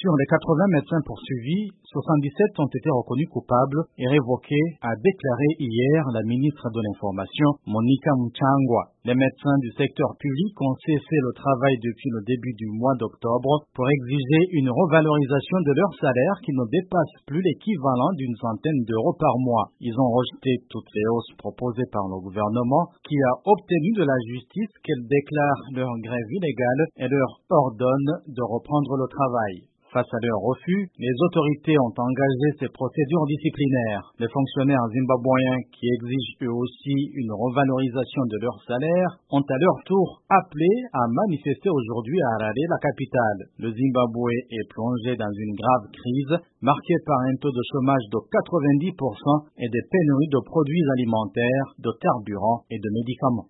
Sur les 80 médecins poursuivis, 77 ont été reconnus coupables et révoqués, a déclaré hier la ministre de l'Information, Monica Mchangwa. Les médecins du secteur public ont cessé le travail depuis le début du mois d'octobre pour exiger une revalorisation de leur salaire qui ne dépasse plus l'équivalent d'une centaine d'euros par mois. Ils ont rejeté toutes les hausses proposées par le gouvernement qui a obtenu de la justice qu'elle déclare leur grève illégale et leur ordonne de reprendre le travail. Face à leur refus, les autorités ont engagé ces procédures disciplinaires. Les fonctionnaires zimbabwéens qui exigent eux aussi une revalorisation de leur salaire ont à leur tour appelé à manifester aujourd'hui à Harare, la capitale. Le Zimbabwe est plongé dans une grave crise marquée par un taux de chômage de 90% et des pénuries de produits alimentaires, de carburant et de médicaments.